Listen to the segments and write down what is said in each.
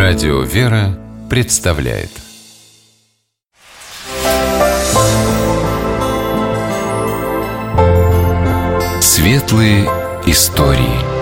Радио «Вера» представляет Светлые истории.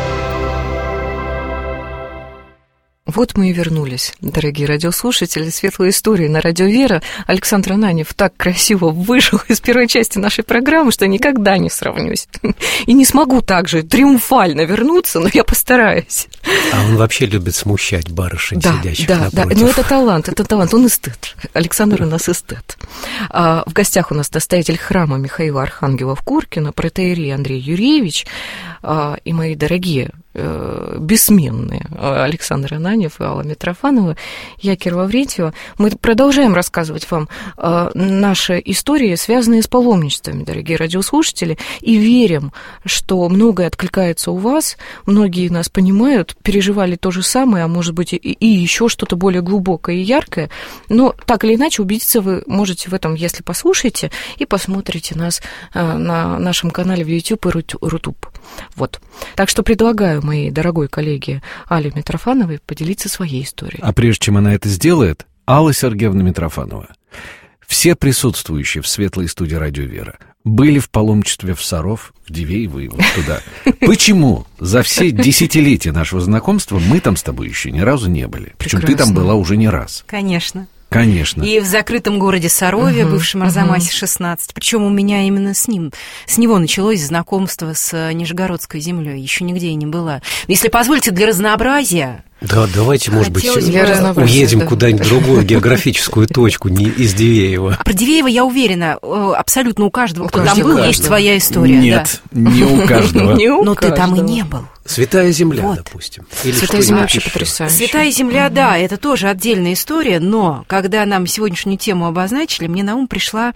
Вот мы и вернулись, дорогие радиослушатели. Светлые истории на Радио «Вера». Александр Ананьев так красиво вышел из первой части нашей программы, что я никогда не сравнюсь. И не смогу так же триумфально вернуться, но я постараюсь. А он вообще любит смущать барышень, сидящих напротив. Да, но это талант, он эстет. Александр у нас эстет. В гостях у нас настоятель храма Михаила Архангела в Куркино, протоиерей Андрей Юрьевич и мои дорогие бессменные Александр Ананьев и Алла Митрофанова, я, Кира Лаврентьева. Мы продолжаем рассказывать вам наши истории, связанные с паломничествами, дорогие радиослушатели, и верим, что многое откликается у вас, многие нас понимают, переживали то же самое, а может быть и еще что-то более глубокое и яркое, но так или иначе убедиться вы можете в этом, если послушаете и посмотрите нас на нашем канале в YouTube и Рутуб. Вот. Так что предлагаю моей дорогой коллеге Алле Митрофановой поделиться своей историей. А прежде чем она это сделает, Алла Сергеевна Митрофанова. Все присутствующие в светлой студии «Радио Вера» были в паломничестве в Саров, в Дивеево и вот туда. Почему за все десятилетия нашего знакомства мы там с тобой еще ни разу не были? Причем ты там была уже не раз. Конечно. И в закрытом городе Сарове, бывшем Арзамасе 16. Причем у меня именно с него началось знакомство с Нижегородской землей. Еще нигде я не была. Если позволите, для разнообразия. Да, давайте, может быть, уедем куда-нибудь в другую географическую точку, не из Дивеева. Про Дивеево, я уверена, абсолютно у каждого, кто там был, есть своя история. Нет, не у каждого. Но ты там и не был. Святая земля, допустим. Святая земля вообще потрясающая. Святая земля, да, это тоже отдельная история, но когда нам сегодняшнюю тему обозначили, мне на ум пришло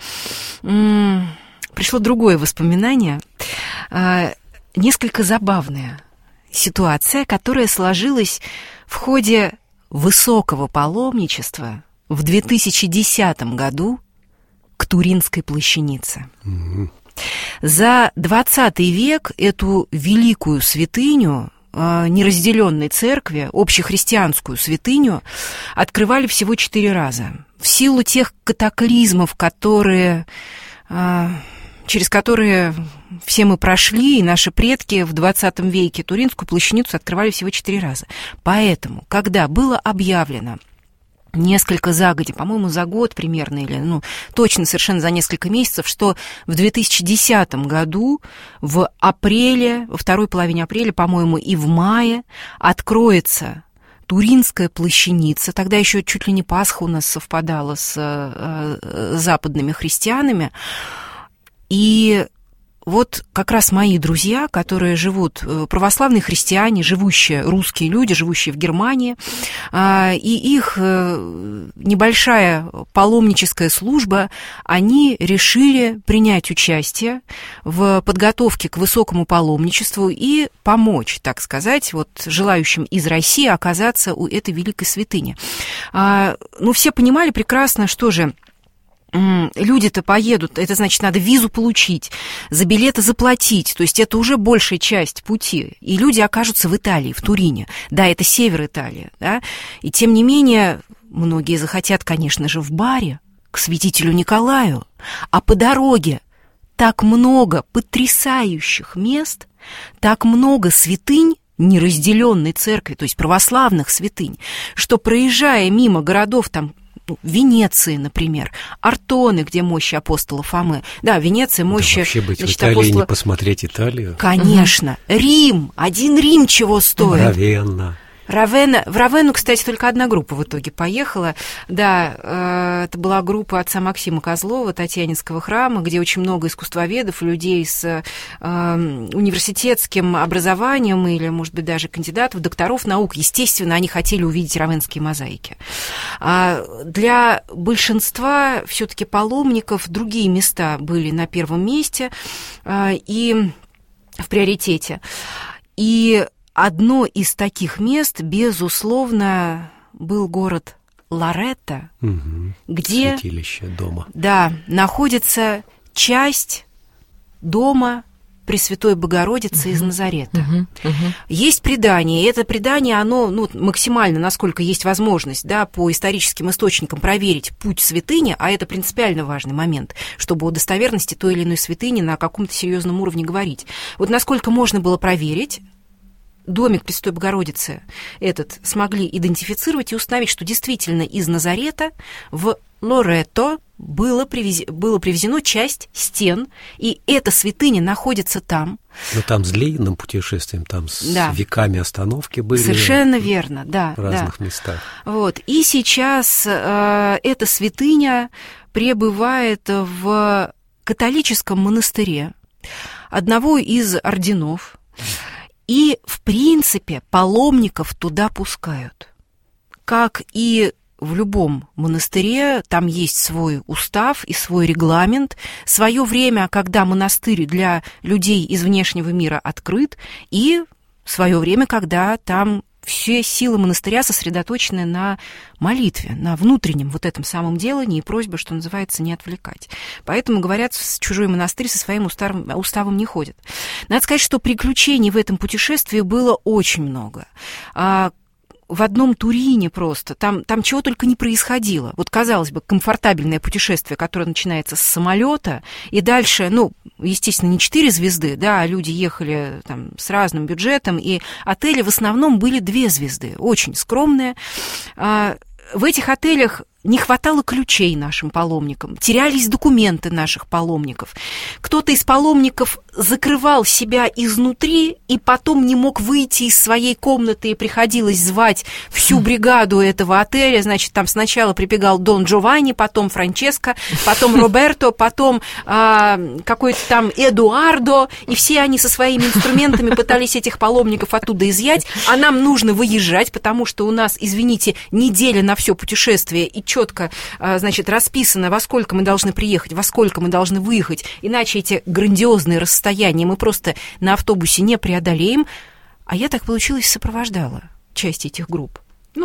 другое воспоминание, несколько забавное. Ситуация, которая сложилась в ходе высокого паломничества в 2010 году к Туринской плащанице. За 20 век эту великую святыню, неразделенной церкви, общехристианскую святыню, открывали всего 4 раза. В силу тех катаклизмов, через которые все мы прошли, и наши предки в 20 веке Туринскую плащаницу открывали всего 4 раза. Поэтому, когда было объявлено несколько загоди, по-моему, за год примерно, или точно совершенно за несколько месяцев, что в 2010 году в апреле, во второй половине апреля, по-моему, и в мае откроется Туринская плащаница, тогда еще чуть ли не Пасха у нас совпадала с западными христианами, и вот как раз мои друзья, которые живут, православные христиане, русские люди, живущие в Германии, и их небольшая паломническая служба, они решили принять участие в подготовке к высокому паломничеству и помочь, так сказать, желающим из России оказаться у этой великой святыни. Все понимали прекрасно, что же, люди-то поедут, это значит, надо визу получить, за билеты заплатить, то есть это уже большая часть пути, и люди окажутся в Италии, в Турине. Да, это север Италии, да, и тем не менее многие захотят, конечно же, в баре к святителю Николаю, а по дороге так много потрясающих мест, так много святынь неразделенной церкви, то есть православных святынь, что, проезжая мимо городов там, Венеции, например, Артоны, где мощи апостола Фомы. Да, Венеция, мощи... Да, вообще быть в Италии, не посмотреть Италию? Конечно. Рим. Один Рим чего стоит. В Равенну, кстати, только одна группа в итоге поехала. Да, это была группа отца Максима Козлова, Татьянинского храма, где очень много искусствоведов, людей с университетским образованием или, может быть, даже кандидатов, докторов наук. Естественно, они хотели увидеть равенские мозаики. А для большинства все-таки паломников другие места были на первом месте и в приоритете. И одно из таких мест, безусловно, был город Лоретто, где святилище дома. Да, находится часть дома Пресвятой Богородицы из Назарета. Есть предание, и это предание, оно максимально, насколько есть возможность, да, по историческим источникам проверить путь святыни, а это принципиально важный момент, чтобы о достоверности той или иной святыни на каком-то серьезном уровне говорить. Вот насколько можно было проверить, домик Пресвятой Богородицы этот смогли идентифицировать и установить, что действительно из Назарета в Лоретто было привезено часть стен, и эта святыня находится там. Но там с длинным путешествием, там с веками остановки были. Совершенно верно, да. В разных местах. Вот. И сейчас эта святыня пребывает в католическом монастыре одного из орденов, и, в принципе, паломников туда пускают. Как и в любом монастыре, там есть свой устав и свой регламент, свое время, когда монастырь для людей из внешнего мира открыт, и свое время, когда там все силы монастыря сосредоточены на молитве, на внутреннем вот этом самом делании и просьбе, что называется, не отвлекать. Поэтому, говорят, в чужой монастырь со своим уставом не ходят. Надо сказать, что приключений в этом путешествии было очень много. В одном Турине просто, там чего только не происходило. Вот, казалось бы, комфортабельное путешествие, которое начинается с самолета, и дальше, естественно, не 4 звезды, да, а люди ехали там с разным бюджетом, и отели в основном были 2 звезды, очень скромные. В этих отелях не хватало ключей нашим паломникам, терялись документы наших паломников. Кто-то из паломников закрывал себя изнутри и потом не мог выйти из своей комнаты, и приходилось звать всю бригаду этого отеля. Значит, там сначала прибегал Дон Джованни, потом Франческо, потом Роберто, потом какой-то там Эдуардо, и все они со своими инструментами пытались этих паломников оттуда изъять, а нам нужно выезжать, потому что у нас, извините, неделя на все путешествие, и четко, значит, расписано, во сколько мы должны приехать, во сколько мы должны выехать, иначе эти грандиозные расстояния мы просто на автобусе не преодолеем. А я, так получилось, сопровождала часть этих групп.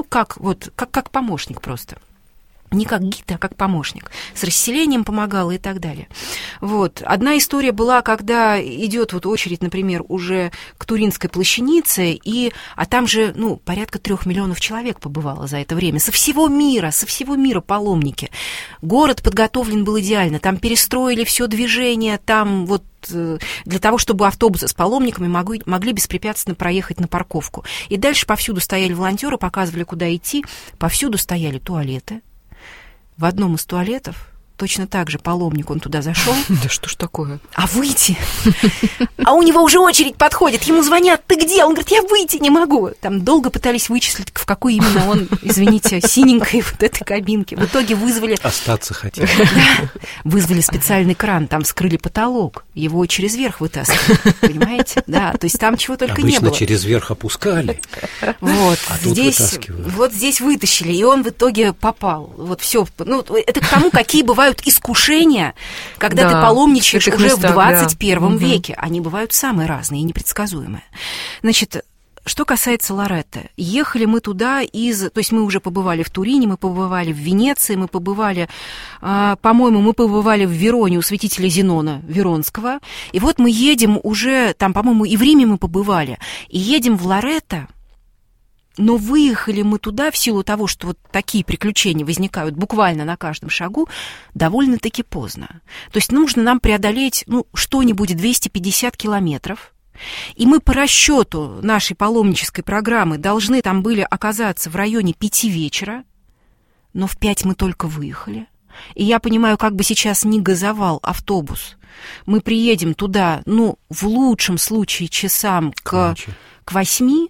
Как помощник просто. Не как гид, а как помощник. С расселением помогала и так далее. Вот. Одна история была, когда идет очередь, например, уже к Туринской плащанице, а там же, порядка 3 миллионов человек побывало за это время. Со всего мира паломники. Город подготовлен был идеально. Там перестроили все движение, там для того, чтобы автобусы с паломниками могли беспрепятственно проехать на парковку. И дальше повсюду стояли волонтеры, показывали, куда идти. Повсюду стояли туалеты. В одном из туалетов точно так же паломник, он туда зашел. Да что ж такое? А выйти? А у него уже очередь подходит, ему звонят, ты где? Он говорит, я выйти не могу. Там долго пытались вычислить, в какой именно он, извините, синенькой вот этой кабинке. В итоге вызвали... Остаться хотел. Да, вызвали специальный кран, там скрыли потолок, его через верх вытаскивали, понимаете? Да, то есть там чего только не было. Обычно через верх опускали, вот, а тут вытаскивали. Вот здесь вытащили, и он в итоге попал. Вот все. Это к тому, какие бывают искушения, когда ты паломничаешь уже в 21 веке. Они бывают самые разные и непредсказуемые. Значит, что касается Лоретто, ехали мы туда то есть мы уже побывали в Турине, мы побывали в Венеции, мы побывали, по-моему, в Вероне у святителя Зенона Веронского. И вот мы едем уже, там, по-моему, и в Риме мы побывали, и едем в Лоретто. Но выехали мы туда в силу того, что вот такие приключения возникают буквально на каждом шагу, довольно-таки поздно. То есть нужно нам преодолеть, что-нибудь 250 километров. И мы по расчету нашей паломнической программы должны там были оказаться в районе 5 вечера, но в 5 мы только выехали. И я понимаю, как бы сейчас ни газовал автобус, мы приедем туда, в лучшем случае часам к 8,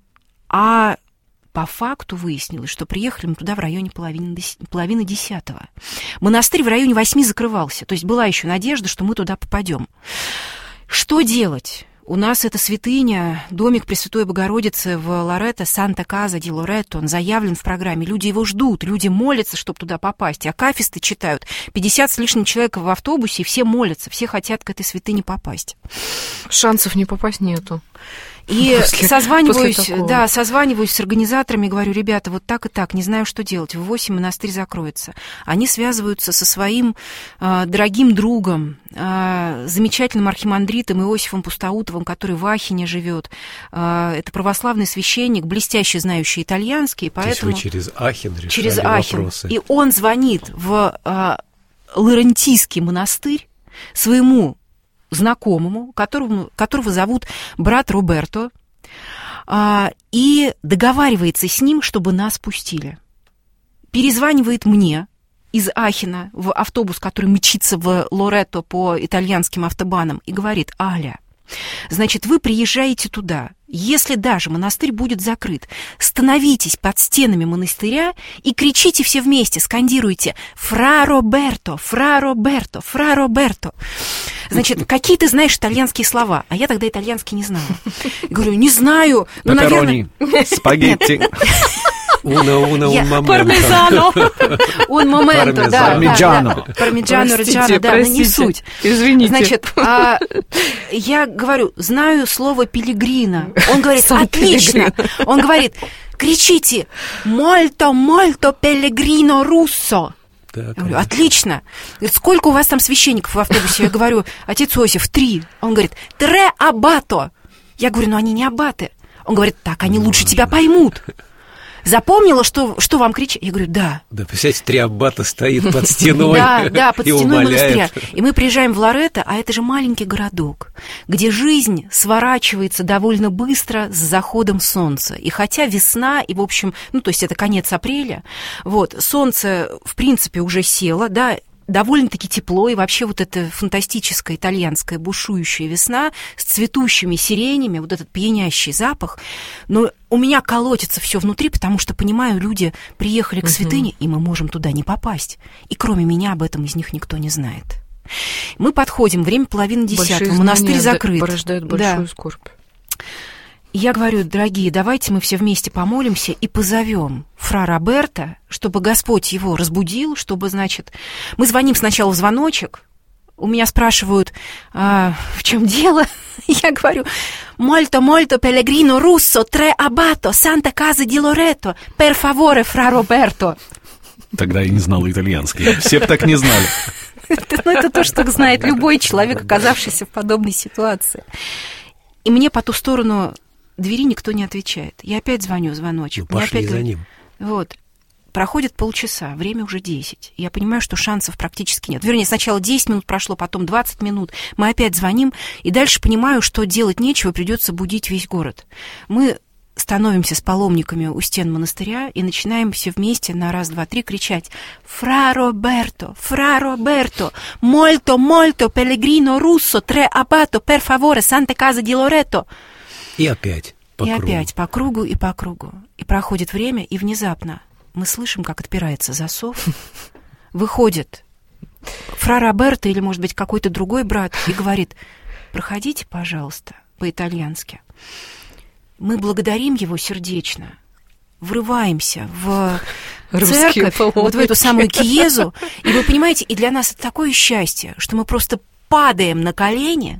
а по факту выяснилось, что приехали мы туда в районе половины 10-го. Монастырь в районе 8 закрывался, то есть была еще надежда, что мы туда попадем. Что делать? У нас эта святыня, домик Пресвятой Богородицы в Лоретто, Санта-Каза ди Лоретто, он заявлен в программе. Люди его ждут, люди молятся, чтобы туда попасть. Акафисты читают. 50 с лишним человек в автобусе, и все молятся, все хотят к этой святыне попасть. Шансов не попасть нету. И созваниваюсь с организаторами, говорю: ребята, вот так и так, не знаю, что делать. В 8 монастырь закроется. Они связываются со своим дорогим другом, замечательным архимандритом Иосифом Пустоутовым, который в Ахене живет. Это православный священник, блестяще знающий итальянский, поэтому... То есть вы через Ахен решали вопросы. И он звонит в Лорентийский монастырь своему знакомому, которого зовут брат Роберто, и договаривается с ним, чтобы нас пустили. Перезванивает мне из Ахена в автобус, который мчится в Лоретто по итальянским автобанам, и говорит: Аля, значит, вы приезжаете туда. Если даже монастырь будет закрыт, становитесь под стенами монастыря и кричите все вместе, скандируйте: «Фра Роберто! Фра Роберто! Фра Роберто!» Значит, какие ты знаешь итальянские слова? А я тогда итальянский не знала. Говорю: не знаю. Пепперони, спагетти. Un momento. Пармезано. Un momento, да. Пармиджано. Пармиджано, Реджано, да, но не суть. Извините. Значит, я говорю: знаю слово пилигрино. Он говорит: отлично. Он говорит: кричите: «Мольто, мольто, пелегрино руссо». Я говорю: отлично. Говорит: сколько у вас там священников в автобусе? Я говорю: отец Иосиф, 3. Он говорит: «Тре аббато». Я говорю: ну они не аббаты. Он говорит: так, они лучше тебя поймут. Запомнила, что вам кричать? Я говорю: да. Да, представляете, 3 аббата стоит под стеной. Да, под стеной монастыря. И мы приезжаем в Лоретто, а это же маленький городок, где жизнь сворачивается довольно быстро с заходом солнца. И хотя весна, и, в общем, то есть это конец апреля, солнце, в принципе, уже село, да, довольно-таки тепло, и вообще вот эта фантастическая итальянская бушующая весна с цветущими сиренями, вот этот пьянящий запах. Но у меня колотится все внутри, потому что, понимаю, люди приехали к святыне, и мы можем туда не попасть. И кроме меня об этом из них никто не знает. Мы подходим, время 9:30, монастырь закрыт. Порождают большую скорбь. И я говорю: дорогие, давайте мы все вместе помолимся и позовем фра Роберто, чтобы Господь его разбудил, чтобы, значит... Мы звоним сначала в звоночек, у меня спрашивают: в чем дело? Я говорю: «Мольто, мольто, пелегрино руссо, тре аббато, санта каза ди Лоретто, пер фаворе, фра Роберто». Тогда я не знала итальянский. Все бы так не знали. Это то, что знает любой человек, оказавшийся в подобной ситуации. И мне по ту сторону двери никто не отвечает. Я опять звоню в звоночек. Пошли за ним. Проходит полчаса, время уже 10. Я понимаю, что шансов практически нет. Вернее, сначала 10 минут прошло, потом 20 минут. Мы опять звоним, и дальше понимаю, что делать нечего, придется будить весь город. Мы становимся с паломниками у стен монастыря и начинаем все вместе на раз, два, три кричать: «Фра Роберто! Фра Роберто! Мольто, мольто, пелегрино руссо, тре аббато, пер фаворе, санта каза ди Лоретто». И опять по кругу. опять по кругу и по кругу. И проходит время, и внезапно мы слышим, как отпирается засов. Выходит фра Роберто или, может быть, какой-то другой брат и говорит: «Проходите, пожалуйста», по-итальянски. Мы благодарим его сердечно, врываемся в церковь, вот в эту самую киезу, и вы понимаете, и для нас это такое счастье, что мы просто падаем на колени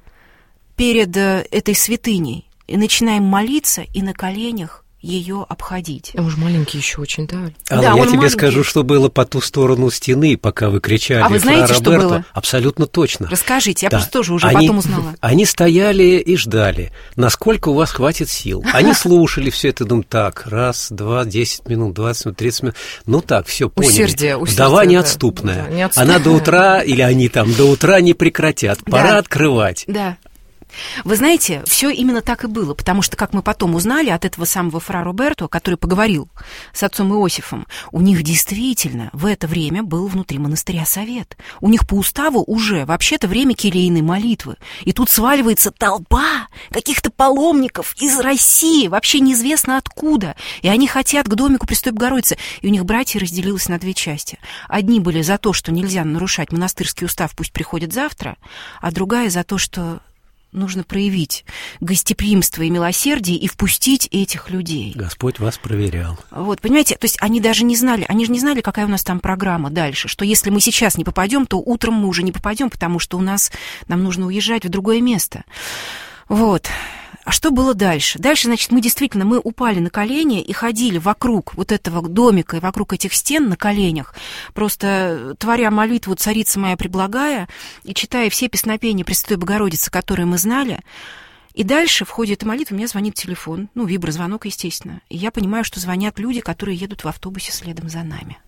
перед этой святыней и начинаем молиться и на коленях ее обходить. Он же маленький еще очень, да? Алла, да, я тебе маленький. Скажу, что было по ту сторону стены, пока вы кричали. А вы знаете, что было? Абсолютно точно. Расскажите, я просто тоже уже потом узнала. Они стояли и ждали, насколько у вас хватит сил. Они слушали все это, думают: так, раз, два, 10 минут, 20 минут, 30 минут. Ну так, все, поняли. Усердие, Вдова неотступная. Да, неотступная. Она до утра, или они там до утра не прекратят. Пора открывать. Да. Вы знаете, все именно так и было, потому что, как мы потом узнали от этого самого фра Роберто, который поговорил с отцом Иосифом, у них действительно в это время был внутри монастыря совет. У них по уставу уже вообще-то время килейной молитвы. И тут сваливается толпа каких-то паломников из России, вообще неизвестно откуда. И они хотят к домику Престой Богородицы. И у них братья разделилось на две части. Одни были за то, что нельзя нарушать монастырский устав, пусть приходят завтра, а другая за то, что нужно проявить гостеприимство и милосердие и впустить этих людей. Господь вас проверял. Вот, понимаете, то есть они даже не знали, какая у нас там программа дальше, что если мы сейчас не попадем, то утром мы уже не попадем, потому что нам нужно уезжать в другое место. Вот. А что было дальше? Дальше, значит, мы упали на колени и ходили вокруг вот этого домика и вокруг этих стен на коленях, просто творя молитву «Царица моя преблагая» и читая все песнопения Пресвятой Богородицы, которые мы знали. И дальше в ходе этой молитвы мне звонит телефон, виброзвонок, естественно. И я понимаю, что звонят люди, которые едут в автобусе следом за нами.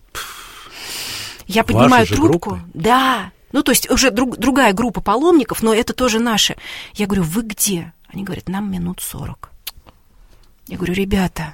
Я поднимаю трубку. Группы? Да. То есть уже другая группа паломников, но это тоже наши. Я говорю, вы где? Они говорят, нам минут 40. Я говорю, ребята,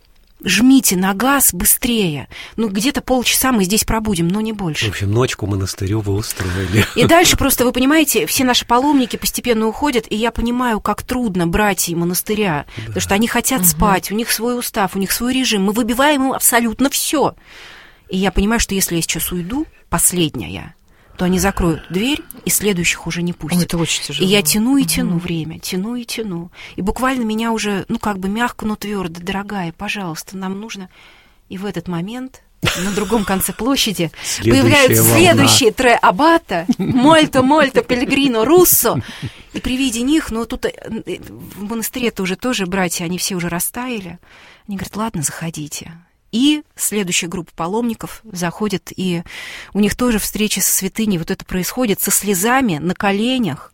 жмите на газ быстрее. Где-то полчаса мы здесь пробудем, но не больше. В общем, ночку монастырю вы устроили. И дальше просто, вы понимаете, все наши паломники постепенно уходят, и я понимаю, как трудно братьям монастыря, потому что они хотят спать, у них свой устав, у них свой режим. Мы выбиваем им абсолютно все. И я понимаю, что если я сейчас уйду, последняя, то они закроют дверь, и следующих уже не пустят. Это очень тяжело. И я тяну и тяну время, тяну и тяну. И буквально меня уже, мягко, но твердо, дорогая, пожалуйста, нам нужно... И в этот момент на другом конце площади появляются следующие tre аббата, мольто, пелегрино, руссо. И при виде них, тут в монастыре-то уже тоже братья, они все уже растаяли. Они говорят, ладно, заходите. И следующая группа паломников заходит, и у них тоже встреча со святыней. Вот это происходит со слезами на коленях.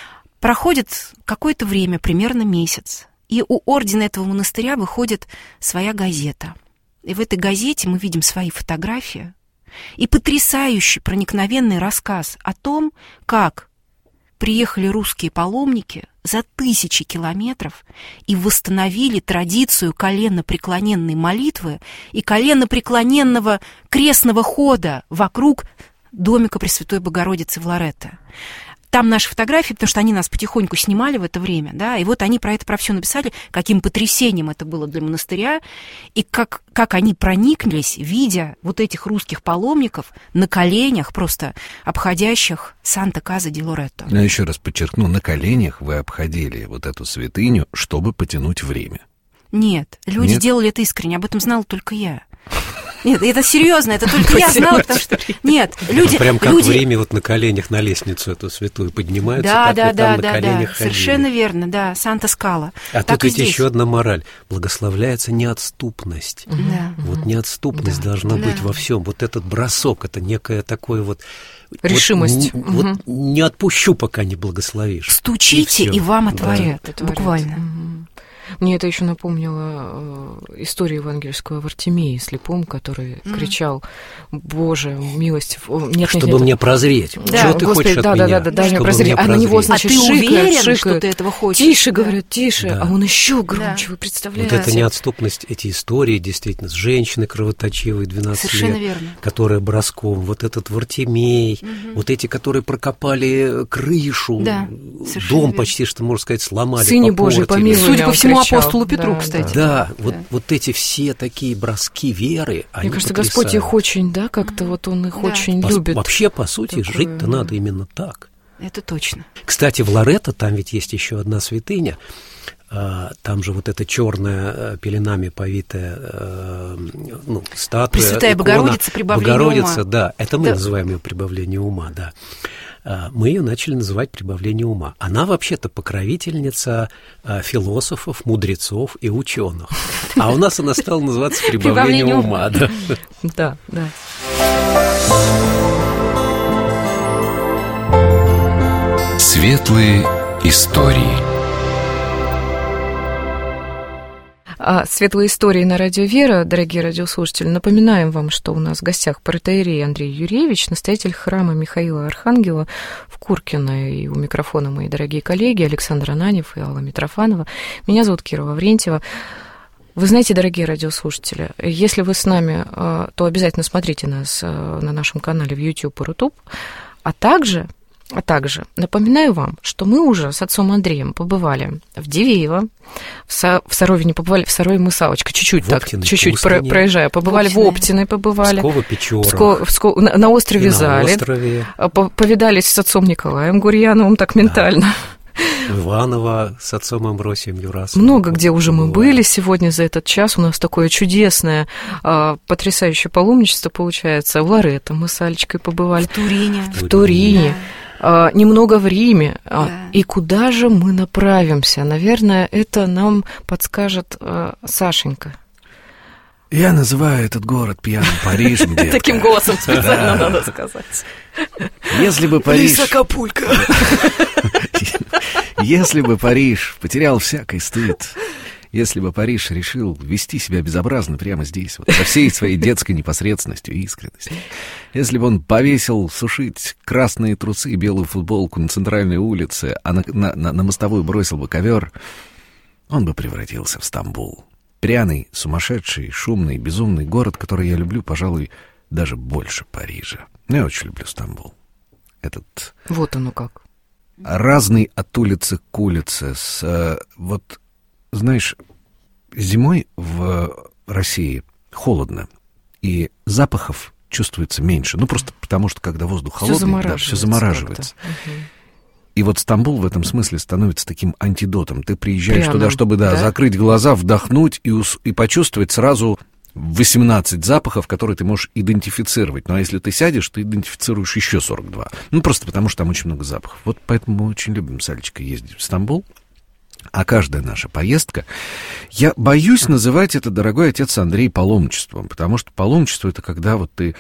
Проходит какое-то время, примерно месяц, и у ордена этого монастыря выходит своя газета. И в этой газете мы видим свои фотографии и потрясающий проникновенный рассказ о том, как приехали русские паломники за 1000 километров и восстановили традицию коленопреклоненной молитвы и коленопреклоненного крестного хода вокруг домика Пресвятой Богородицы в Лоретто. Там наши фотографии, потому что они нас потихоньку снимали в это время, да, и вот они про все написали, каким потрясением это было для монастыря, и как они прониклись, видя вот этих русских паломников на коленях, просто обходящих Санта-Каза-ди-Лоретто. Я еще раз подчеркну, на коленях вы обходили вот эту святыню, чтобы потянуть время. Нет, люди делали это искренне, об этом знала только я. Нет, это серьезно, это только я знала, потому что... Нет, люди... Прям как в Риме вот на коленях на лестницу эту святую поднимаются, как вы там на коленях ходили. Совершенно верно, да, Санта-Скала. А тут ведь еще одна мораль. Благословляется неотступность. Да. Вот неотступность должна быть во всем. Вот этот бросок, это некое такое вот... Решимость. Вот не отпущу, пока не благословишь. Стучите, и вам отворят. Да. Буквально. Мне это еще напомнило историю евангельского Вартимея, слепом, который кричал: «Боже, милость!» Чтобы мне прозреть. Да, чего ты хочешь от меня? Да, мне прозреть. А на него, значит, ты уверен, шикают. что ты этого хочешь? Тише, говорят, тише. Да. А он еще громче, вы представляете? Вот это неотступность, эти истории, действительно, с женщиной кровоточивой 12 Совершенно лет, верно. которая броском, вот этот Вартимей, вот эти, которые прокопали крышу, дом почти, что можно сказать, сломали, Сыне Божий, помилуй. Судя по всему, апостолу Петру, кстати. Да, вот эти все такие броски веры, они Мне кажется, потрясают. Господь их очень, как-то вот Он их очень любит. Вообще, по сути, жить-то надо именно так. Это точно. Кстати, в Лоретто там ведь есть еще одна святыня. Там же вот эта черная пеленами повитая статуя. Пресвятая Богородица, прибавление Богородица, ума. да. Это мы называем ее прибавление ума, да. Мы ее начали называть прибавление ума. Она вообще-то покровительница философов, мудрецов и ученых. А у нас она стала называться прибавление ума. Да. Светлые истории. Светлые истории на Радио Вера, дорогие радиослушатели. Напоминаем вам, что у нас в гостях протоиерей Андрей Юрьевич, настоятель храма Михаила Архангела в Куркино. И у микрофона мои дорогие коллеги Александр Ананьев и Алла Митрофанова. Меня зовут Кира Лаврентьева. Вы знаете, дорогие радиослушатели, если вы с нами, то обязательно смотрите нас на нашем канале в YouTube и Рутуб, а также напоминаю вам, что мы уже с отцом Андреем побывали в Дивеево, в Сарове не побывали, в Сарове мы, Савочка, чуть-чуть проезжая, побывали в Оптиной, побывали. Псково-Печорах. На острове Зале. Повидались с отцом Николаем Гурьяновым, так ментально. Иваново с отцом Амвросием Юрасовым. Много где уже мы были сегодня за этот час. У нас такое чудесное, потрясающее паломничество получается. В Лоретто мы с Алечкой побывали. В Турине. В Турине. немного в Риме. Да. И куда же мы направимся? Наверное, это нам подскажет Сашенька. Я называю этот город пьяным Парижем, детка. Таким голосом специально надо сказать. Если бы Париж... Лисакапулько. Если бы Париж потерял всякий стыд, если бы Париж решил вести себя безобразно прямо здесь, вот, со всей своей детской непосредственностью и искренностью, если бы он повесил сушить красные трусы и белую футболку на центральной улице, а на мостовую бросил бы ковер, он бы превратился в Стамбул. Пряный, сумасшедший, шумный, безумный город, который я люблю, пожалуй, даже больше Парижа. Я очень люблю Стамбул. Этот... Вот оно как. Разный от улицы к улице. Вот, знаешь, зимой в России холодно, и запахов чувствуется меньше. Ну, просто потому что, когда воздух холодный, да, все замораживается. И вот Стамбул в этом смысле становится таким антидотом. Ты приезжаешь Пряным, туда, чтобы закрыть глаза, вдохнуть и почувствовать сразу 18 запахов, которые ты можешь идентифицировать. Ну, а если ты сядешь, ты идентифицируешь еще 42. Ну, просто потому что там очень много запахов. Вот поэтому мы очень любим с Алечкой ездить в Стамбул. А каждая наша поездка... Я боюсь называть это, дорогой отец Андрей, паломничеством, потому что паломничество — это когда вот ты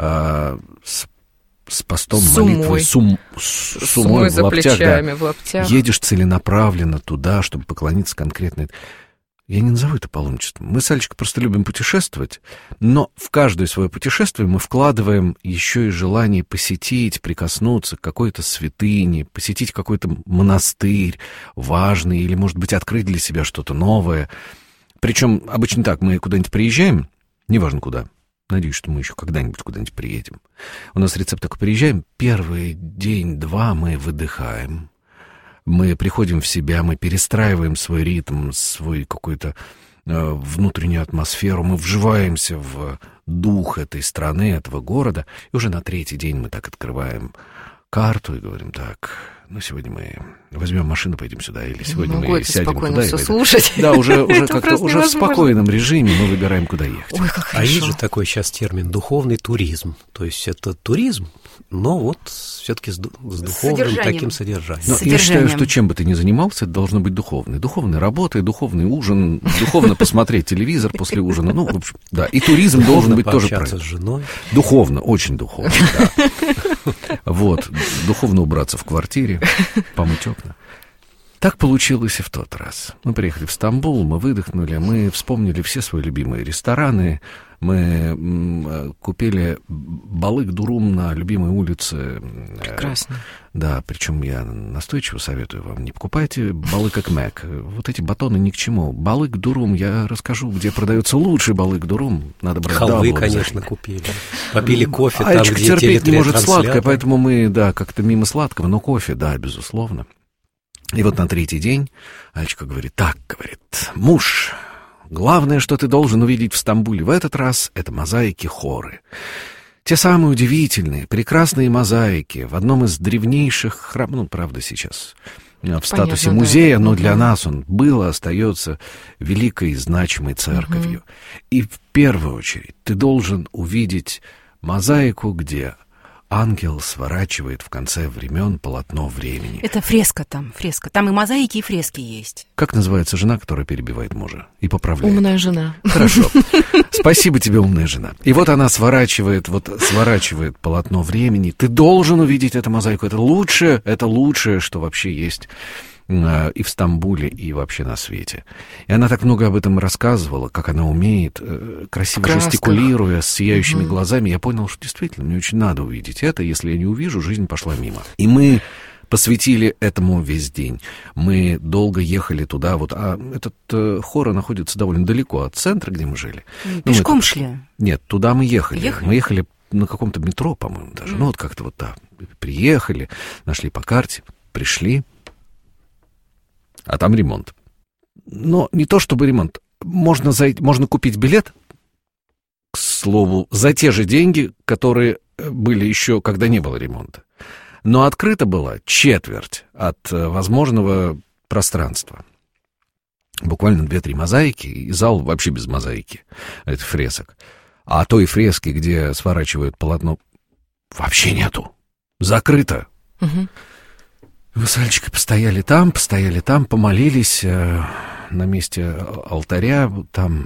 с постом, молитвой, с умой в лаптях, в лаптях. Едешь целенаправленно туда, чтобы поклониться конкретной... Я не назову это паломничеством. Мы с Алечкой просто любим путешествовать, но в каждое свое путешествие мы вкладываем еще и желание посетить, прикоснуться к какой-то святыне, посетить какой-то монастырь важный или, может быть, открыть для себя что-то новое. Причем обычно так, мы куда-нибудь приезжаем, неважно куда, надеюсь, что мы еще когда-нибудь куда-нибудь приедем. У нас рецепт такой: приезжаем, первый день-два мы выдыхаем, мы приходим в себя, мы перестраиваем свой ритм, свой какой-то внутреннюю атмосферу, мы вживаемся в дух этой страны, этого города, и уже на третий день мы так открываем карту и говорим: так, ну сегодня мы возьмем машину, пойдем сюда, или сегодня мы сядем туда и все слушать. Да, уже как-то уже в спокойном режиме мы выбираем, куда ехать. Ой, как хорошо. А есть же такой сейчас термин духовный туризм. То есть это туризм, но вот все-таки с духовным таким содержанием. Но я считаю, что чем бы ты ни занимался, это должно быть духовный. Духовной работой, духовный ужин, духовно посмотреть телевизор после ужина. Ну, в общем, да. И туризм должен быть тоже правильно. С женой. Духовно, очень духовно, да. Вот, духовно убраться в квартире, помыть окна. Так получилось и в тот раз. Мы приехали в Стамбул, мы выдохнули, мы вспомнили все свои любимые рестораны, мы купили балык-дурум на любимой улице. Прекрасно. Да, причем я настойчиво советую вам: не покупайте балык-экмек. Вот эти батоны ни к чему. Балык-дурум, я расскажу, где продается лучший балык-дурум. Надо брать халвы, даблу, конечно, купили. Попили кофе там, Альчик где терпеть не может сладкое, телетрансляторы. поэтому мы, да, как-то мимо сладкого, но кофе, да, безусловно. И вот на третий день Альчика говорит: так, говорит, муж, главное, что ты должен увидеть в Стамбуле в этот раз, это мозаики-хоры. Те самые удивительные, прекрасные мозаики в одном из древнейших храмов, ну, правда, сейчас в статусе музея, но для нас он был и остается великой и значимой церковью. И в первую очередь ты должен увидеть мозаику, где ангел сворачивает в конце времен полотно времени. Это фреска там, фреска. Там и мозаики, и фрески есть. Как называется жена, которая перебивает мужа и поправляет? Умная жена. Хорошо. Спасибо тебе, умная жена. И вот она сворачивает полотно времени. Ты должен увидеть эту мозаику. Это лучшее, что вообще есть и в Стамбуле, и вообще на свете. И она так много об этом рассказывала, как она умеет, красиво жестикулируя, с сияющими глазами. Я понял, что действительно мне очень надо увидеть это. Если я не увижу, жизнь пошла мимо. И мы посвятили этому весь день. Мы долго ехали туда. Вот, а этот хор находится довольно далеко от центра, где мы жили. Пешком шли? Нет, туда мы ехали. Мы ехали на каком-то метро, по-моему, даже. Ну, вот как-то вот так. Приехали, нашли по карте, пришли. А там ремонт. Но не то чтобы ремонт. Можно купить билет, к слову, за те же деньги, которые были еще, когда не было ремонта. Но открыта была четверть от возможного пространства. Буквально 2-3 мозаики, и зал вообще без мозаики, это фресок. А той фрески, где сворачивают полотно, вообще нету. Закрыто. Угу. Мы с Алечкой постояли там, помолились на месте алтаря, там...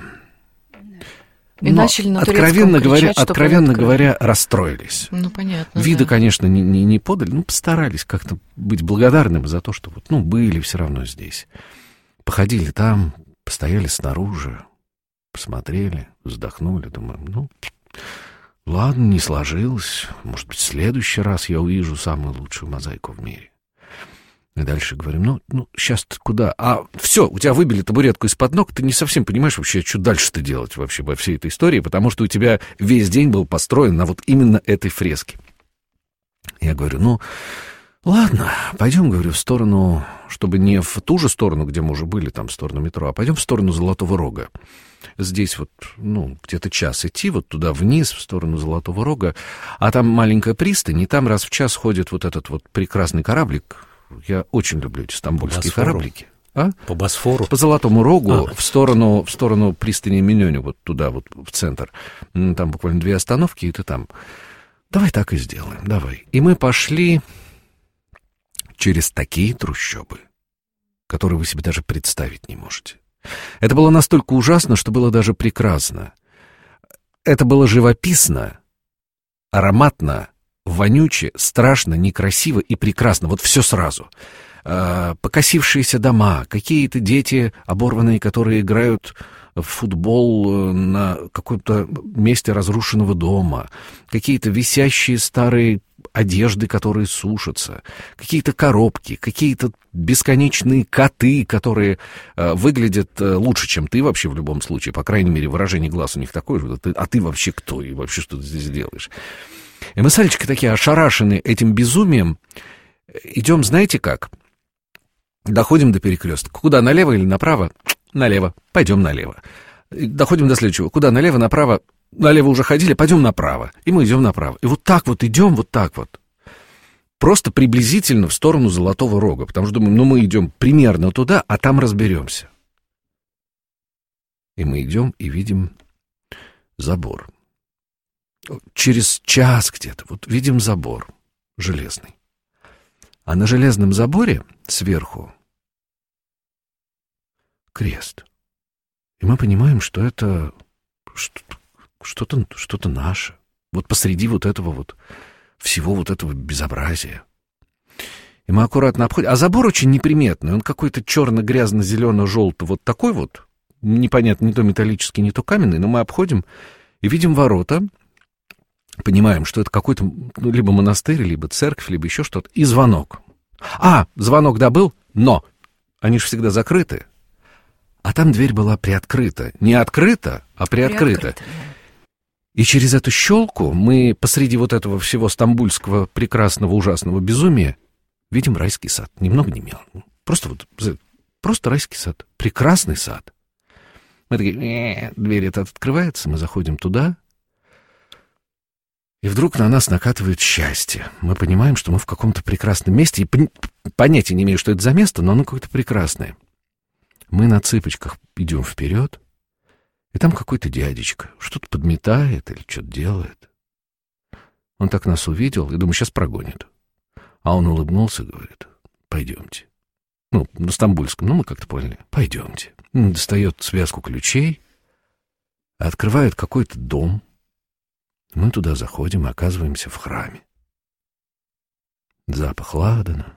И начали на откровенно кричать, говоря, расстроились. Ну, понятно. Вида, да. конечно, не подали, постарались как-то быть благодарными за то, что были все равно здесь. Походили там, постояли снаружи, посмотрели, вздохнули, думаем, ладно, не сложилось, может быть, в следующий раз я увижу самую лучшую мозаику в мире. И дальше говорим, сейчас ты куда? Все, у тебя выбили табуретку из-под ног, ты не совсем понимаешь вообще, что дальше-то делать вообще во всей этой истории, потому что у тебя весь день был построен на вот именно этой фреске. Я говорю, ладно, пойдем, говорю, в сторону, чтобы не в ту же сторону, где мы уже были, там, в сторону метро, а пойдем в сторону Золотого Рога. Здесь где-то час идти, вот туда вниз, в сторону Золотого Рога, а там маленькая пристань, и там раз в час ходит вот этот вот прекрасный кораблик. Я очень люблю эти стамбульские кораблики. По Босфору? По Золотому Рогу, в сторону пристани Минёню, вот туда, вот в центр. Там буквально 2 остановки, и ты там. Давай так и сделаем, давай. И мы пошли через такие трущобы, которые вы себе даже представить не можете. Это было настолько ужасно, что было даже прекрасно. Это было живописно, ароматно, вонюче, страшно, некрасиво и прекрасно. Вот все сразу. Покосившиеся дома, какие-то дети оборванные, которые играют в футбол на каком-то месте разрушенного дома, какие-то висящие старые одежды, которые сушатся, какие-то коробки, какие-то бесконечные коты, которые выглядят лучше, чем ты вообще в любом случае. По крайней мере, выражение глаз у них такое же. А ты вообще кто? И вообще что ты здесь делаешь? И мы с Алечкой такие ошарашены этим безумием. Идем, знаете как? Доходим до перекрестка. Куда, налево или направо? Налево. Пойдем налево. Доходим до следующего. Куда, налево, направо? Налево уже ходили, пойдем направо. И мы идем направо. И вот так вот идем, вот так вот. Просто приблизительно в сторону Золотого Рога. Потому что думаем, мы идем примерно туда, а там разберемся. И мы идем и видим забор. Через час где-то вот видим забор железный. А на железном заборе сверху крест. И мы понимаем, что это что-то наше. Вот посреди вот этого вот всего вот этого безобразия. И мы аккуратно обходим. А забор очень неприметный. Он какой-то черно-грязно-зелено-желтый вот такой вот. Непонятно, не то металлический, не то каменный. Но мы обходим и видим ворота. Понимаем, что это какой-то либо монастырь, либо церковь, либо еще что-то. И звонок. Звонок был, но они же всегда закрыты. А там дверь была приоткрыта. Не открыта, а приоткрыта. И через эту щелку мы посреди вот этого всего стамбульского прекрасного ужасного безумия видим райский сад. Ни много ни мало. Просто райский сад. Прекрасный сад. Мы такие, дверь эта открывается, мы заходим туда. И вдруг на нас накатывает счастье. Мы понимаем, что мы в каком-то прекрасном месте. И понятия не имею, что это за место, но оно какое-то прекрасное. Мы на цыпочках идем вперед, и там какой-то дядечка что-то подметает или что-то делает. Он так нас увидел, и думаю, сейчас прогонит. А он улыбнулся и говорит, пойдемте. На стамбульском, мы как-то поняли. Пойдемте. Достает связку ключей, открывает какой-то дом. Мы туда заходим и оказываемся в храме. Запах ладана.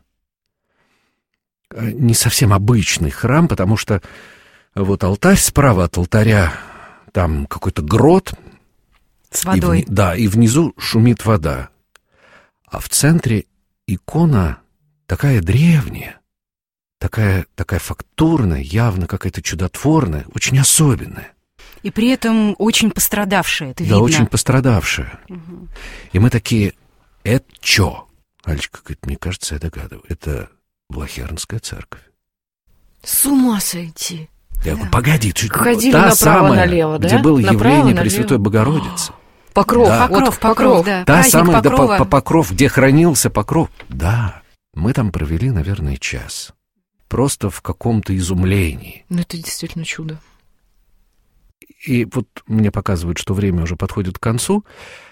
Не совсем обычный храм, потому что вот алтарь, справа от алтаря там какой-то грот. С водой. И внизу шумит вода. А в центре икона такая древняя, такая фактурная, явно какая-то чудотворная, очень особенная. И при этом очень пострадавшая, это видно. Да, очень пострадавшая. Угу. И мы такие, это чё? Алечка говорит, мне кажется, я догадываюсь. Это Блохернская церковь. С ума сойти. Я говорю, погоди, ходили та направо-налево, да? где было явление Направо-налево. Пресвятой Богородицы. Покров, да. Покров, да. Та Праздник самая, Покрова. Покров, где хранился Покров. Да, мы там провели, наверное, час. Просто в каком-то изумлении. Это действительно чудо. И вот мне показывают, что время уже подходит к концу.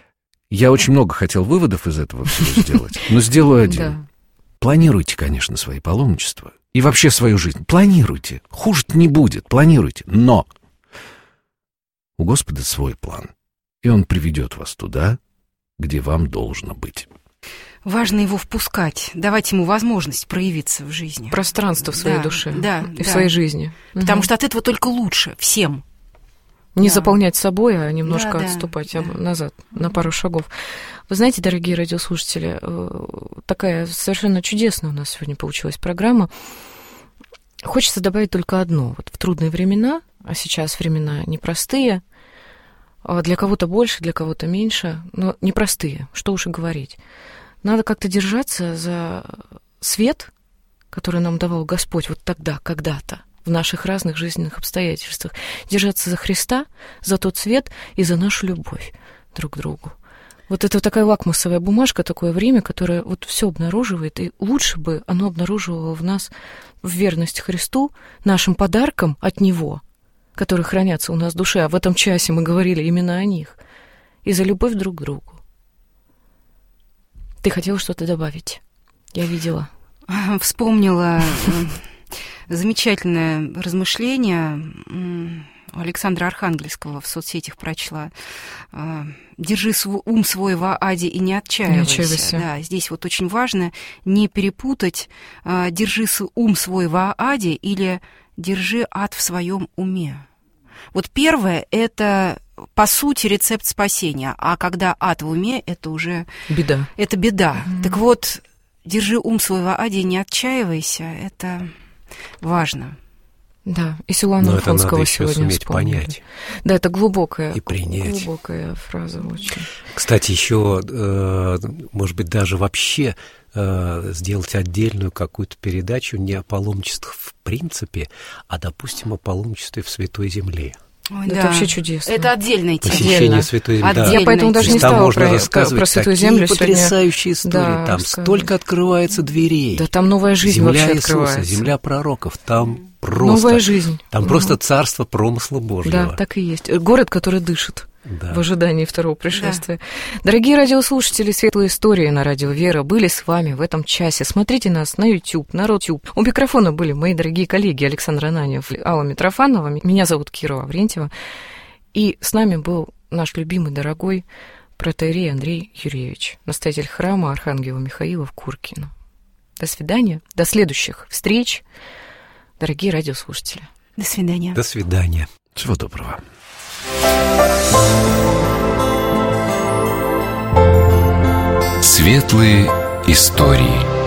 Я очень много хотел выводов из этого всего сделать, но сделаю один. Да. Планируйте, конечно, свои паломничества. И вообще свою жизнь. Планируйте. Хуже-то не будет. Планируйте. Но у Господа свой план. И Он приведет вас туда, где вам должно быть. Важно его впускать, давать ему возможность проявиться в жизни. Пространство в своей душе и в своей жизни. Потому что от этого только лучше всем. Не заполнять собой, а немножко отступать назад на пару шагов. Вы знаете, дорогие радиослушатели, такая совершенно чудесная у нас сегодня получилась программа. Хочется добавить только одно. Вот в трудные времена, а сейчас времена непростые, для кого-то больше, для кого-то меньше, но непростые, что уж и говорить. Надо как-то держаться за свет, который нам давал Господь вот тогда, когда-то, в наших разных жизненных обстоятельствах. Держаться за Христа, за тот свет и за нашу любовь друг к другу. Вот это такая лакмусовая бумажка, такое время, которое вот все обнаруживает, и лучше бы оно обнаруживало в нас в верность Христу, нашим подаркам от Него, которые хранятся у нас в душе, а в этом часе мы говорили именно о них, и за любовь друг к другу. Ты хотела что-то добавить? Я видела. Вспомнила замечательное размышление Александра Архангельского в соцсетях прочла. «Держи ум свой в Аде и не отчаивайся». Да, здесь вот очень важно не перепутать «держи ум свой в Аде» или «держи ад в своем уме». Вот первое — это, по сути, рецепт спасения, а когда ад в уме, это уже... Беда. Это беда. Так вот, держи ум свой в Аде и не отчаивайся, это важно. Да, и Силуана Афонского сегодня вспомнили. Понять. Да, это глубокая фраза очень. Кстати, еще, может быть, даже вообще сделать отдельную какую-то передачу не о паломничествах в принципе, а, допустим, о паломничестве в Святой Земле. Ой, да. Это вообще чудесно. Это отдельная тема. Посещение Святой Земли. Да. Я поэтому даже не стала про Святую Землю такие потрясающие истории. Там столько открывается дверей. Да, там новая жизнь земля вообще Иисуса, открывается. Земля пророков. Там просто... Новая жизнь. Там просто царство промысла Божьего. Да, так и есть. Город, который дышит. Да. В ожидании второго пришествия. Да. Дорогие радиослушатели, светлые истории на Радио Вера были с вами в этом часе. Смотрите нас на YouTube, на Рутюб. У микрофона были мои дорогие коллеги Александр Ананьев и Алла Митрофанова. Меня зовут Кира Лаврентьева. И с нами был наш любимый, дорогой протоиерей Андрей Юрьевич, настоятель храма Архангела Михаила в Куркино. До свидания, до следующих встреч, дорогие радиослушатели. До свидания. До свидания. Всего доброго. Светлые истории.